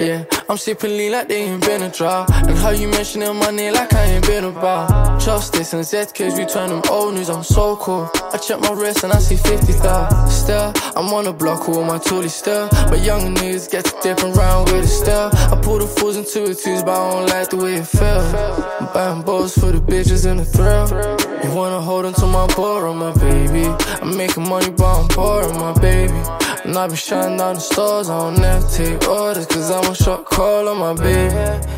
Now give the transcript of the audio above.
Yeah, I'm sipping lean like they ain't been a drought. And how you mentioning money like I ain't been about. Justice and ZKs, we turn them old news, I'm so cool. I check my wrist and I see 50,000. Still, I'm on the block with my toolie still. But young niggas get to dipping around with it still. I pull the fools into a twos, but I don't like the way it feels. I'm buying bows for the bitches and the thrill. You wanna hold on to my borrow, my baby. I'm making money, but I'm boring, my baby. And I be shutting down the stores, I don't never take orders, cause I'm a short caller, my baby.